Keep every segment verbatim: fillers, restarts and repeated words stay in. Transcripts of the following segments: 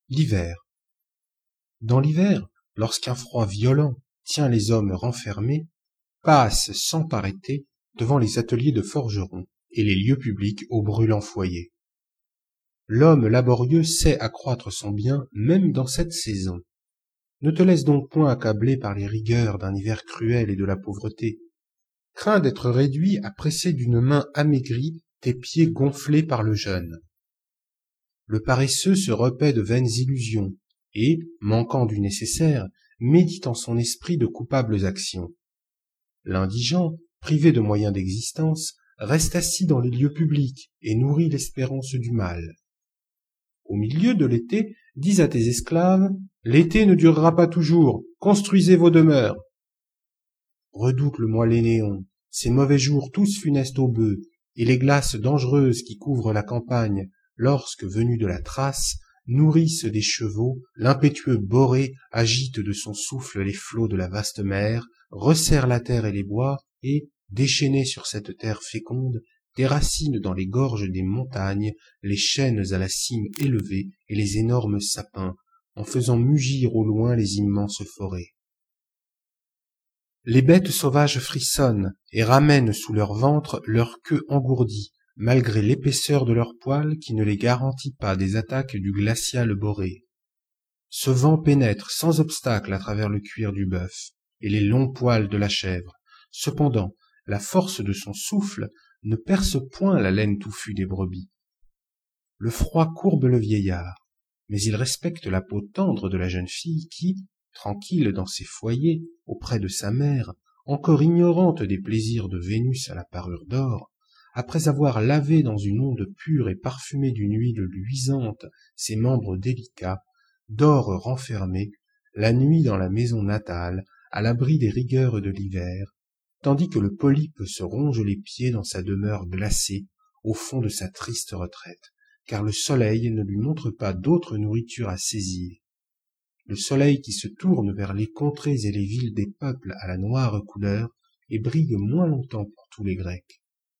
L'hiver. Dans l'hiver, lorsqu'un froid violent tient les hommes renfermés, passe sans arrêter devant les ateliers de forgerons et les lieux publics aux brûlants foyers. L'homme laborieux sait accroître son bien même dans cette saison. Ne te laisse donc point accabler par les rigueurs d'un hiver cruel et de la pauvreté. Crains d'être réduit à presser d'une main amaigrie tes pieds gonflés par le jeûne. Le paresseux se repaît de vaines illusions et, manquant du nécessaire, médite en son esprit de coupables actions. L'indigent, privé de moyens d'existence, reste assis dans les lieux publics et nourrit l'espérance du mal. Au milieu de l'été, dis à tes esclaves, l'été ne durera pas toujours, construisez vos demeures. Redoute le mois Lénéon, ces mauvais jours tous funestes aux bœufs, et les glaces dangereuses qui couvrent la campagne, lorsque, venus de la Thrace, nourrissent des chevaux, l'impétueux Borée agite de son souffle les flots de la vaste mer, resserre la terre et les bois, et, déchaîné sur cette terre féconde, déracine dans les gorges des montagnes les chênes à la cime élevée et les énormes sapins, en faisant mugir au loin les immenses forêts. Les bêtes sauvages frissonnent et ramènent sous leur ventre leur queue engourdie, malgré l'épaisseur de leurs poils qui ne les garantit pas des attaques du glacial Borée. Ce vent pénètre sans obstacle à travers le cuir du bœuf et les longs poils de la chèvre. Cependant, la force de son souffle ne perce point la laine touffue des brebis. Le froid courbe le vieillard, mais il respecte la peau tendre de la jeune fille qui, tranquille dans ses foyers, auprès de sa mère, encore ignorante des plaisirs de Vénus à la parure d'or, après avoir lavé dans une onde pure et parfumée d'une huile luisante ses membres délicats, dort renfermée, la nuit dans la maison natale, à l'abri des rigueurs de l'hiver, tandis que le polype se ronge les pieds dans sa demeure glacée, au fond de sa triste retraite, car le soleil ne lui montre pas d'autre nourriture à saisir. Le soleil qui se tourne vers les contrées et les villes des peuples à la noire couleur et brille moins longtemps pour tous les Grecs.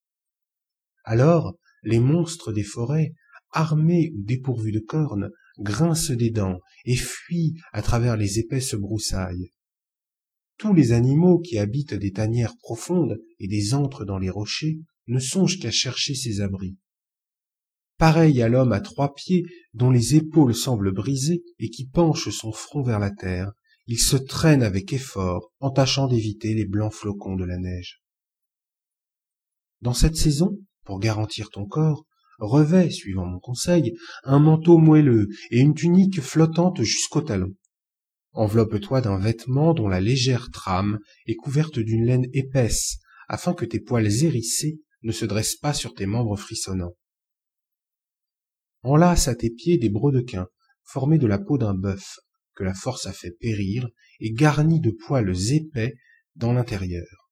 Alors, les monstres des forêts, armés ou dépourvus de cornes, grincent des dents et fuient à travers les épaisses broussailles. Tous les animaux qui habitent des tanières profondes et des antres dans les rochers ne songent qu'à chercher ces abris. Pareil à l'homme à trois pieds dont les épaules semblent brisées et qui penche son front vers la terre, il se traîne avec effort en tâchant d'éviter les blancs flocons de la neige. Dans cette saison, pour garantir ton corps, revêt, suivant mon conseil, un manteau moelleux et une tunique flottante jusqu'au talon. Enveloppe-toi d'un vêtement dont la légère trame est couverte d'une laine épaisse, afin que tes poils hérissés ne se dressent pas sur tes membres frissonnants. Enlace à tes pieds des brodequins, formés de la peau d'un bœuf, que la force a fait périr, et garnis de poils épais dans l'intérieur.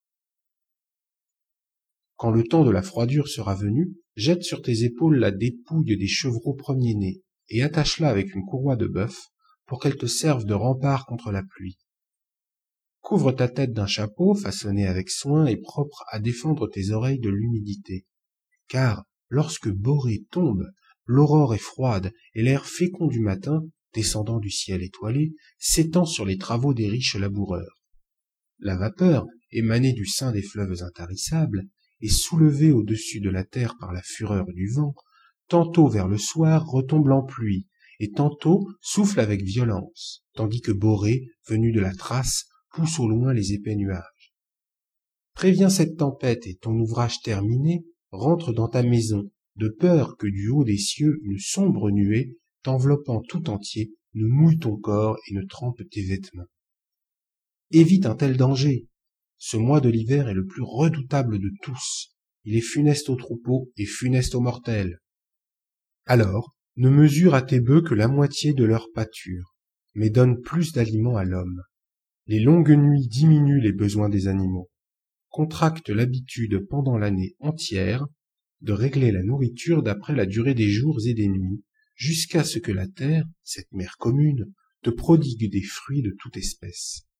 Quand le temps de la froidure sera venu, jette sur tes épaules la dépouille des chevreaux premiers-nés, et attache-la avec une courroie de bœuf, pour qu'elle te serve de rempart contre la pluie. Couvre ta tête d'un chapeau façonné avec soin et propre à défendre tes oreilles de l'humidité, car, lorsque Borée tombe, l'aurore est froide et l'air fécond du matin, descendant du ciel étoilé, s'étend sur les travaux des riches laboureurs. La vapeur, émanée du sein des fleuves intarissables, et soulevée au-dessus de la terre par la fureur du vent, tantôt vers le soir retombe en pluie, et tantôt souffle avec violence, tandis que Borée, venu de la Thrace, pousse au loin les épais nuages. Préviens cette tempête et ton ouvrage terminé, rentre dans ta maison, de peur que du haut des cieux une sombre nuée, t'enveloppant tout entier, ne mouille ton corps et ne trempe tes vêtements. Évite un tel danger. Ce mois de l'hiver est le plus redoutable de tous. Il est funeste aux troupeaux et funeste aux mortels. Alors, ne mesure à tes bœufs que la moitié de leur pâture, mais donne plus d'aliments à l'homme. Les longues nuits diminuent les besoins des animaux. Contracte l'habitude pendant l'année entière de régler la nourriture d'après la durée des jours et des nuits, jusqu'à ce que la terre, cette mère commune, te prodigue des fruits de toute espèce.